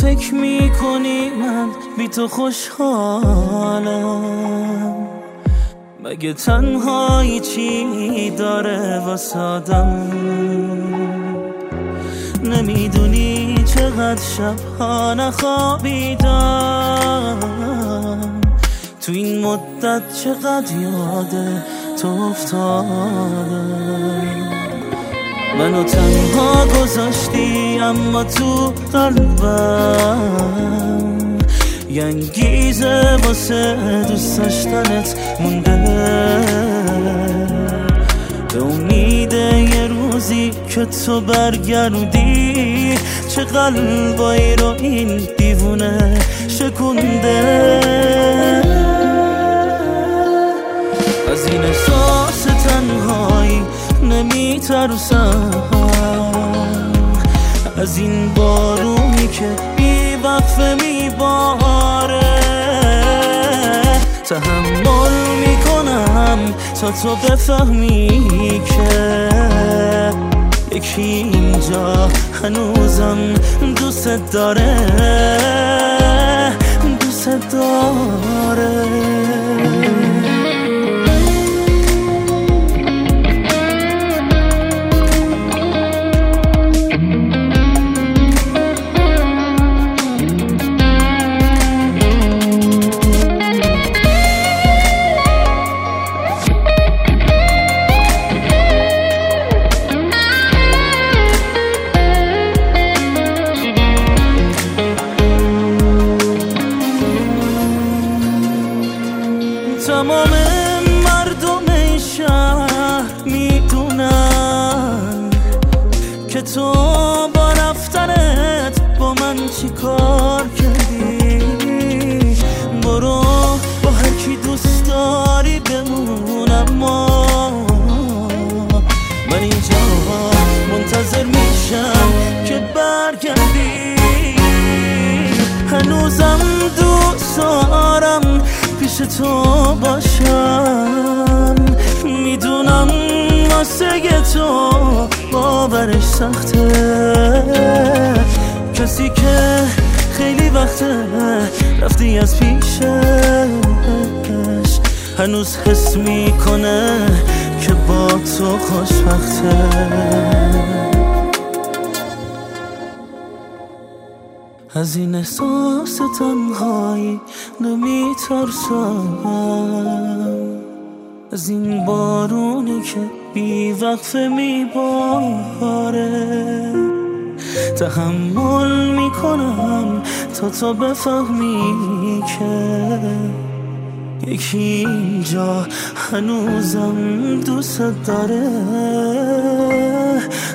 فکر میکنی من بی تو خوشحالم؟ مگه تنهایی چی داره واسادم؟ نمیدونی چقدر شبها نخوابیدم، تو این مدت چقدر یاد تو افتادم. منو تنها گذاشتی اما تو قلبم یه انگیزه واسه دوست داشتنت مونده، به امید یه روزی که تو برگردی چه قلبایی رو این دیوونه شکونده. از این احساس تنهایی نمیترسم، از این بارونی که بی وقفه میباره تحمل میکنم تا تو بفهمی که یکی اینجا هنوزم دوست داره، دوست داره. تمام مردم شهر میدونن که تو با رفتنت با من چی کار کردی. برو با هر کی دوست داری بمون، اما من اینجا منتظر میشم که برگردی. هنوزم دوست دارم پیش تو باشم، میدونم واسه تو باورش سخته. کسی که خیلی وقته رفتی از پیشش هنوز حس میکنه که با تو خوشبخته. از این احساس تنهایی نمیترسم، از این بارونی که بی وقفه میباره تحمل میکنم تا تو بفهمی که یکی اینجا هنوزم دوست داره،